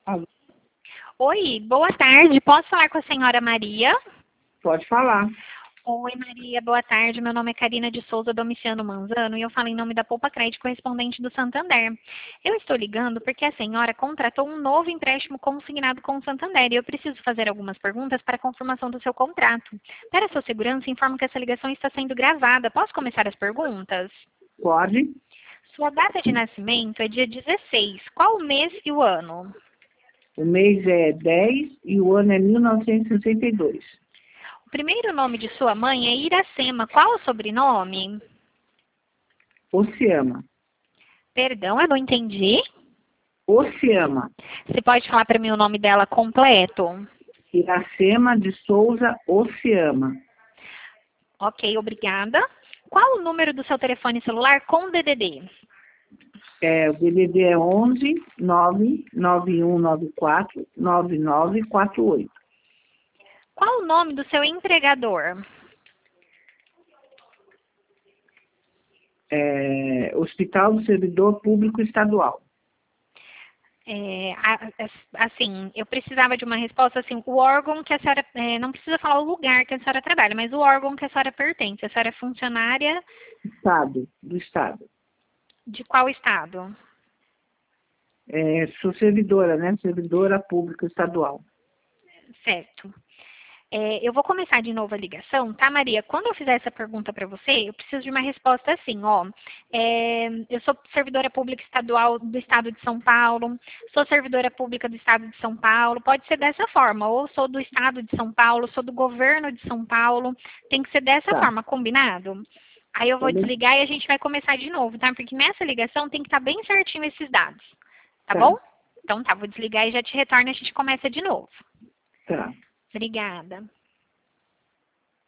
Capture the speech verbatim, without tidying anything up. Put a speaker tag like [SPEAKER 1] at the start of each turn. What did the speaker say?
[SPEAKER 1] Alô,
[SPEAKER 2] Oi, boa tarde. Posso falar com a senhora Maria?
[SPEAKER 1] pode falar.
[SPEAKER 2] Oi, Maria, boa tarde. Meu nome é Karina de Souza Domiciano Manzano e eu falo em nome da Poupa Crédito correspondente do Santander. Eu estou ligando porque a senhora contratou um novo empréstimo consignado com o Santander e eu preciso fazer algumas perguntas para a confirmação do seu contrato. Para sua segurança, informo que essa ligação está sendo gravada. Posso começar as perguntas?
[SPEAKER 1] Pode.
[SPEAKER 2] Sua data de nascimento é dia dezesseis. Qual o mês e o ano?
[SPEAKER 1] O mês é dez e o ano é mil novecentos e sessenta e dois.
[SPEAKER 2] O primeiro nome de sua mãe é Iracema. Qual o sobrenome?
[SPEAKER 1] Oceama.
[SPEAKER 2] Perdão, eu não entendi.
[SPEAKER 1] Oceama.
[SPEAKER 2] Você pode falar para mim o nome dela completo?
[SPEAKER 1] Iracema de Souza Oceama.
[SPEAKER 2] Ok, obrigada. Qual o número do seu telefone celular com D D D?
[SPEAKER 1] É, o D D D é onze nove nove um nove quatro nove nove quatro oito.
[SPEAKER 2] Qual o nome do seu empregador?
[SPEAKER 1] É, Hospital do Servidor Público Estadual.
[SPEAKER 2] É, a- a- assim, eu precisava de uma resposta assim, o órgão que a senhora, é, não precisa falar o lugar que a senhora trabalha, mas o órgão que a senhora pertence. A senhora é funcionária
[SPEAKER 1] Estado, do Estado.
[SPEAKER 2] de qual estado?
[SPEAKER 1] É, sou servidora, né? Servidora Pública Estadual.
[SPEAKER 2] Certo. É, eu vou começar de novo a ligação, tá, Maria? Quando eu fizer essa pergunta para você, eu preciso de uma resposta assim, ó. É, eu sou servidora pública estadual do Estado de São Paulo, sou servidora pública do Estado de São Paulo, pode ser dessa forma, ou sou do Estado de São Paulo, sou do governo de São Paulo, tem que ser dessa
[SPEAKER 1] Tá.
[SPEAKER 2] forma, combinado? Aí eu vou
[SPEAKER 1] Tá bem?
[SPEAKER 2] desligar e a gente vai começar de novo, tá? Porque nessa ligação tem que estar bem certinho esses dados, tá
[SPEAKER 1] Tá.
[SPEAKER 2] bom? Então tá, vou desligar e já te retorno e a gente começa de novo.
[SPEAKER 1] Tá.
[SPEAKER 2] Obrigada.